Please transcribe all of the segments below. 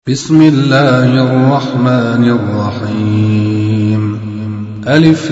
بسم الله الرحمن الرحيم. ألف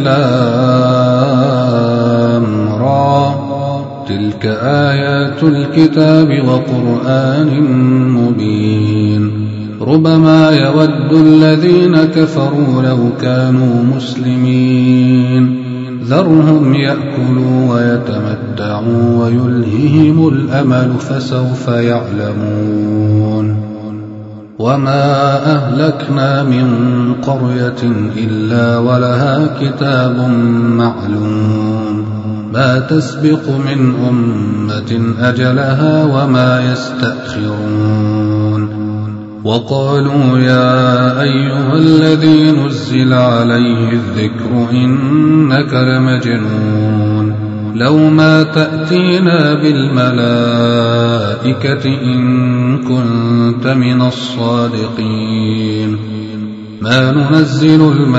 لام را، تلك آيات الكتاب وقرآن مبين. ربما يود الذين كفروا لو كانوا مسلمين، ذرهم يأكلوا ويتمتعوا ويلههم الأمل فسوف يعلمون. وما أهلكنا من قرية إلا ولها كتاب معلوم، ما تسبق من أمة أجلها وما يستأخرون. وقالوا يا أيها الذي نزل عليه الذكر إنك لمجنون، لو ما تأتينا بالملائكة إن كنت من الصادقين. ما ننزل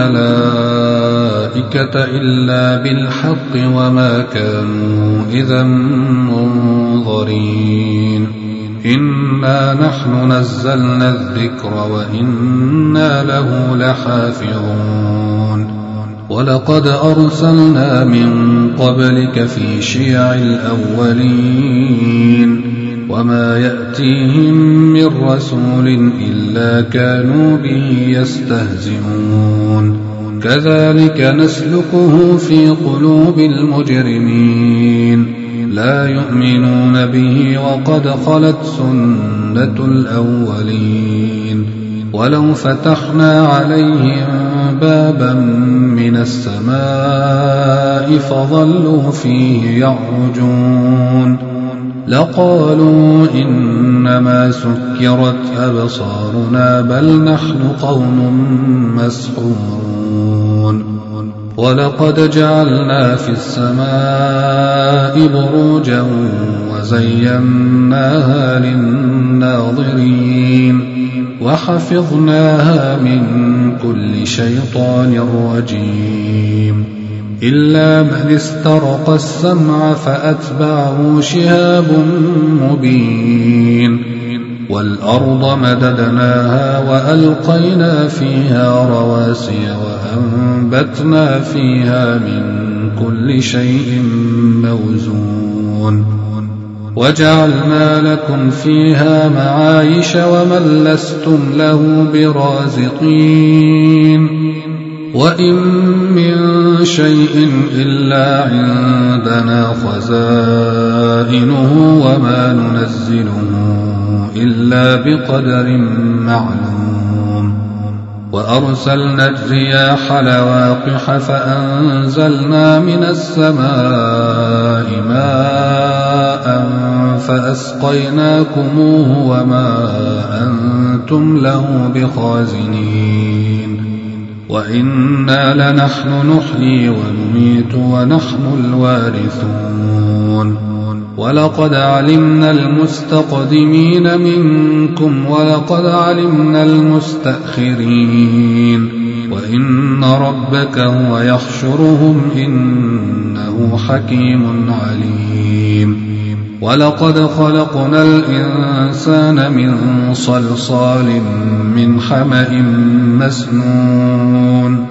الملائكة إلا بالحق وما كانوا إذا منظرين. إنا نحن نزلنا الذكر وإنا له لحافظون. ولقد أرسلنا من قبلك في شيع الأولين، وما يأتيهم من رسول إلا كانوا به يستهزئون. كذلك نسلكه في قلوب المجرمين، لا يؤمنون به وقد خلت سنة الأولين. ولو فتحنا عليهم بابا من السماء فظلوا فيه يعرجون لقالوا إنما سكرت أبصارنا بل نحن قوم مسحورون. ولقد جعلنا في السماء بروجا وزيناها للناظرين وحفظناها من كل شيطان رجيم، إلا من استرق السمع فأتبعه شهاب مبين. والأرض مددناها وألقينا فيها رواسي وأنبتنا فيها من كل شيء موزون. وجعلنا لكم فيها معايش ومن لستم له برازقين. وإن من شيء إلا عندنا خزائنه وما ننزله إلا بقدر معلوم. وأرسلنا الرياح لواقح فأنزلنا من السماء ماء فأسقيناكموه وما أنتم له بخازنين. وإنا لنحن نحيي ونميت ونحن الوارثون. ولقد علمنا المستقدمين منكم ولقد علمنا المستأخرين. وإن ربك هو يحشرهم إنه حكيم عليم. ولقد خلقنا الإنسان من صلصال من حمأ مسنون.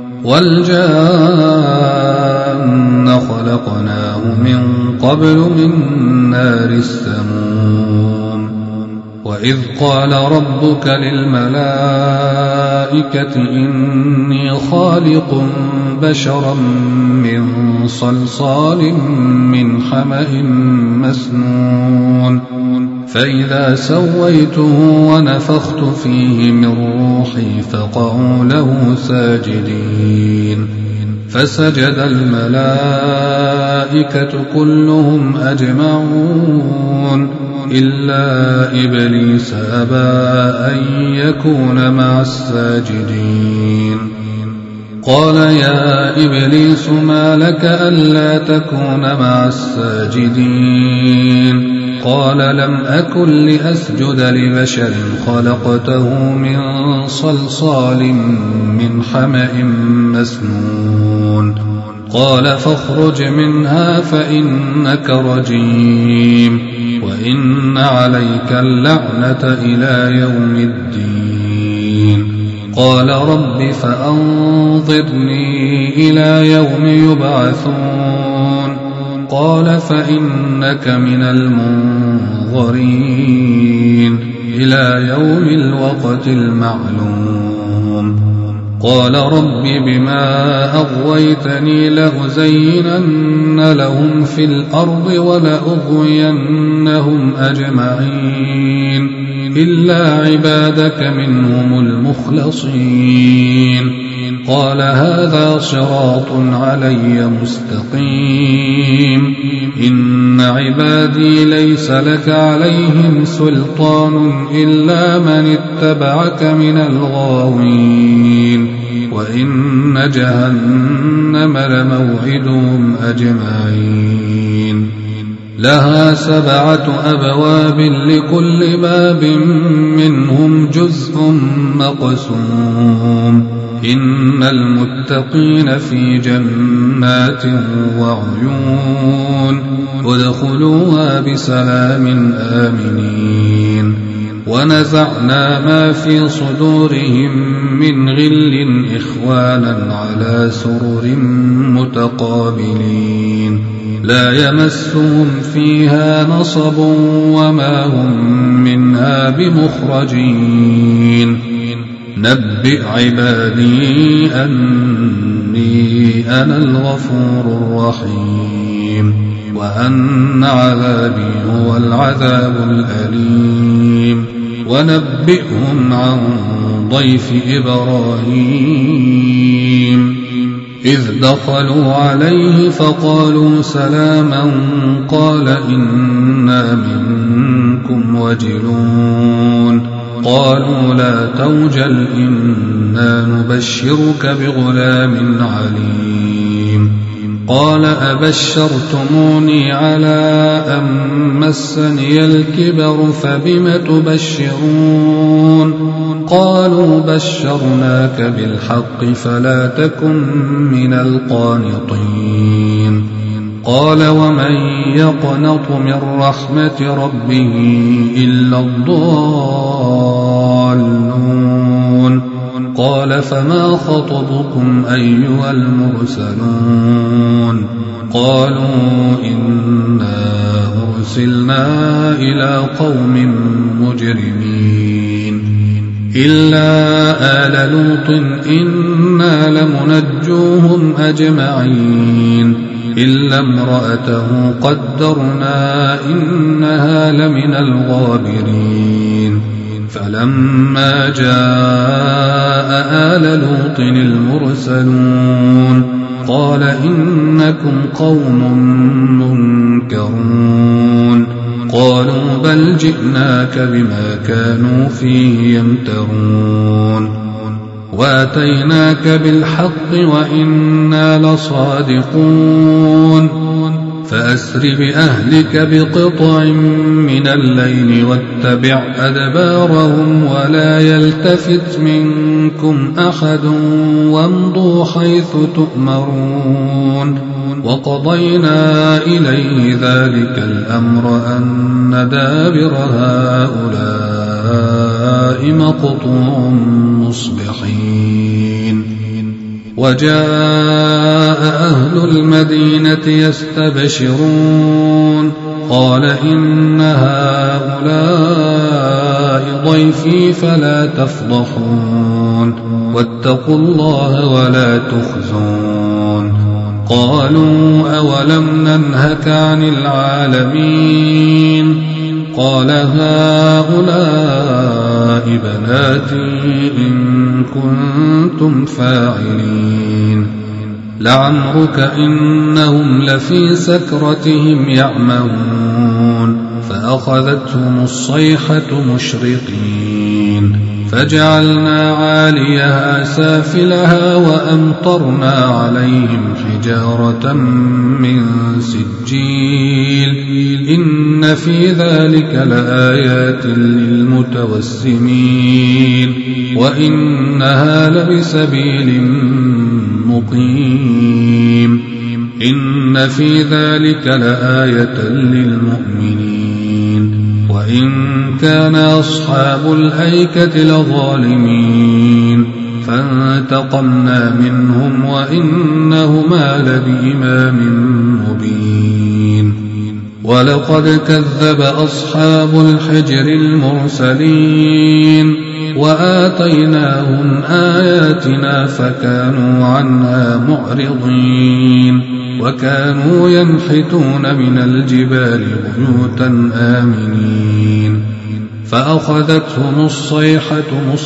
والجان خلقناه من قبل من نار السموم. وإذ قال ربك للملائكة إني خالق بشرا من صلصال من حمأ مسنون، فإذا سويته ونفخت فيه من روحي فقعوا له ساجدين. فسجد الملائكة كلهم أجمعون إلا إبليس أبى أن يكون مع الساجدين. قال يا إبليس ما لك ألا تكون مع الساجدين؟ قال لم أكن لأسجد لبشر خلقته من صلصال من حمأ مسنون قال فاخرج منها فإنك رجيم وإن عليك اللعنة إلى يوم الدين قال رب فأنظرني إلى يوم يبعثون قال فإنك من المنظرين إلى يوم الوقت المعلوم قال رب بما أغويتني لأزينن لهم في الأرض ولأغوينهم أجمعين إلا عبادك منهم المخلصين قال هذا صراط علي مستقيم إن عبادي ليس لك عليهم سلطان إلا من اتبعك من الغاوين وإن جهنم لموعدهم أجمعين لها 7 أبواب لكل باب منهم جزء مقسوم إن المتقين في جنات وعيون ادخلوها بسلام آمنين ونزعنا ما في صدورهم من غل إخوانا على سرر متقابلين لا يمسهم فيها نصب وما هم منها بمخرجين نبئ عبادي أني أنا الغفور الرحيم وأن عذابي هو العذاب الأليم ونبئهم عن ضيف إبراهيم إذ دخلوا عليه فقالوا سلاما قال إنا منكم وجلون قالوا لا توجل إنا نبشرك بغلام عليم قال أبشرتموني على أن مسني الكبر فبم تبشرون قالوا بشرناك بالحق فلا تكن من القانطين قال ومن يقنط من رحمة ربه إلا الضالون قال فما خطبكم أيها المرسلون قالوا إنا أرسلنا إلى قوم مجرمين إلا آل لوط إنا لمنجوهم أجمعين إلا امرأته قدرنا إنها لمن الغابرين فلما جاء آل لوط المرسلون قال إنكم قوم منكرون قالوا بل جئناك بما كانوا فيه يمترون واتيناك بالحق وإنا لصادقون فأسر بأهلك بقطع من الليل واتبع أدبارهم ولا يلتفت منكم أحد وامضوا حيث تؤمرون وقضينا إليه ذلك الأمر أن دابر هؤلاء مقطوع مصبحين وجاء أهل المدينة يستبشرون قال إن هؤلاء ضيفي فلا تفضحون واتقوا الله ولا تخزون قالوا أولم ننهك عن العالمين قال هؤلاء بناتي إن كنتم فاعلين لعمرك إنهم لفي سكرتهم يعمهون فأخذتهم الصيحة مشرقين فجعلنا عاليها سافلها وأمطرنا عليهم حجارة من سجيل إن في ذلك لآيات للمتوسمين وإنها لبسبيل مقيم إن في ذلك لآية للمؤمنين وإن كان أصحاب الأيكة لظالمين فانتقمنا منهم وإنهما لبإمام مبين ولقد كذب أصحاب الحجر المرسلين وآتيناهم آياتنا فكانوا عنها معرضين وكانوا ينحتون من الجبال بيوتا آمنين فأخذتهم الصيحة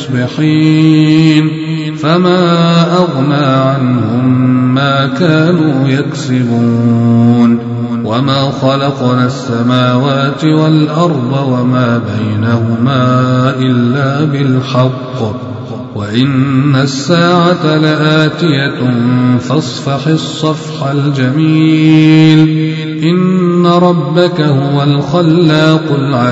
مصبحين فما أغنى عنهم ما كانوا يكسبون وما خلقنا السماوات والأرض وما بينهما إلا بالحق وإن الساعة لآتية فاصفح الصفح الجميل إن ربك هو الخلاق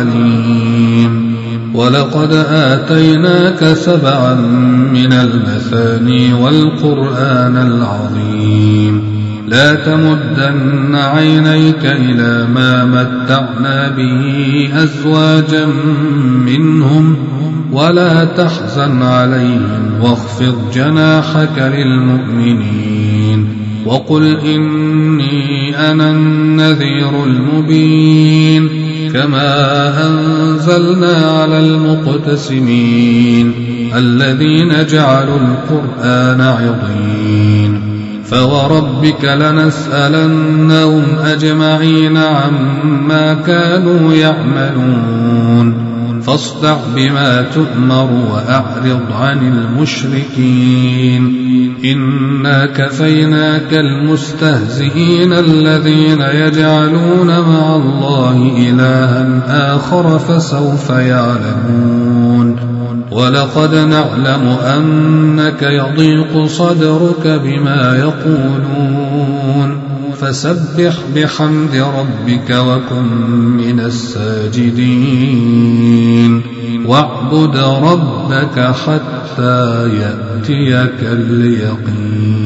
العليم ولقد آتيناك 7 من المثاني والقرآن العظيم لا تمدن عينيك إلى ما متعنا به أزواجا منهم ولا تحزن عليهم واخفض جناحك للمؤمنين وقل إني أنا النذير المبين كما أنزلنا على المقتسمين الذين جعلوا القرآن عضين فوربك لنسألنهم أجمعين عما كانوا يعملون فاصدع بما تؤمر وأعرض عن المشركين إنا كفيناك المستهزئين الذين يجعلون مع الله إلها آخر فسوف يعلمون ولقد نعلم أنك يضيق صدرك بما يقولون فسبح بحمد ربك وكن من الساجدين واعبد ربك حتى يأتيك اليقين.